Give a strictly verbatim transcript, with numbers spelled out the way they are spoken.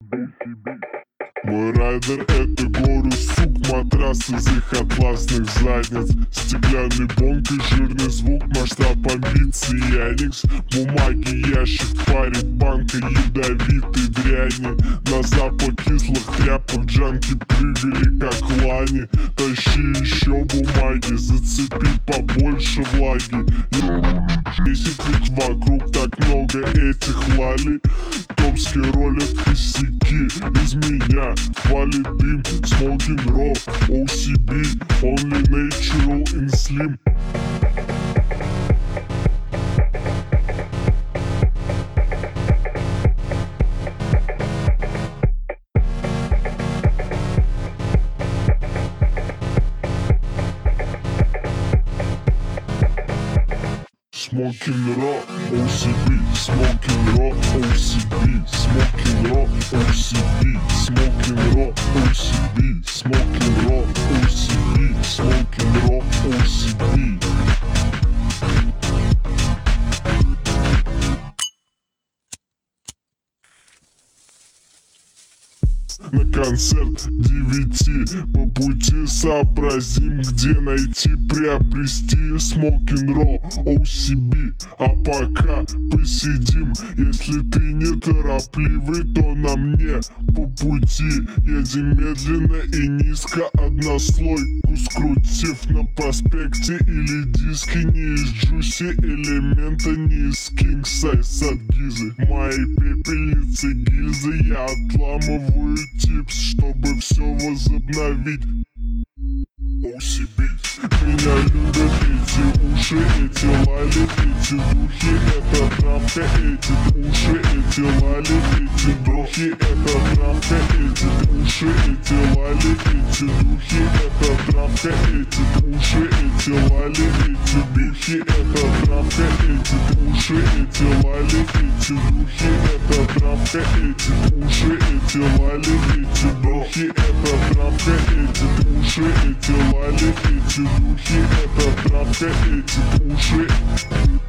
Мой райдер — это горы сук, матрасы из их атласных задниц, стеклянный бонг и жирный звук, масштаб амбиций Яникс. Бумаги ящик парит банка ядовитой дряни. На запах кислых тряпок джанки прыгали как лани. Тащи еще бумаги, зацепи побольше влаги. Десять ведь вокруг так много этих лали. Томский ролик косяки из меня валит дым. Smoking raw, о си би, only natural and slim. Smoking raw, о си би, smoking raw, о си би, smoking raw, о си би, smoking raw, о си би, smoking raw, о си би, smoking raw, о си би. На концерт девяти по пути сообразим, где найти, приобрести Smoking Raw, о си би. А пока посидим, если ты не торопливый, то на мне по пути. Едем медленно и низко, однослойку скрутив на проспекте или диски. Не из джуси элемента, не из king size от гизы. Мои пепельницы гильзы, я отламываю типс, чтобы все возобновить. о си би. Меня любят эти уши, эти лали, эти духи. Это травка, эти уши, эти лали, эти духи. Это травка, эти уши, эти лали, эти духи. Это травка, эти уши, эти лали, эти духи. Это травка, эти уши, эти лали, эти духи. Это травка, эти уши, эти лали, эти духи. Это травка, эти уши, эти лали, эти духи. Это травка, эти уши.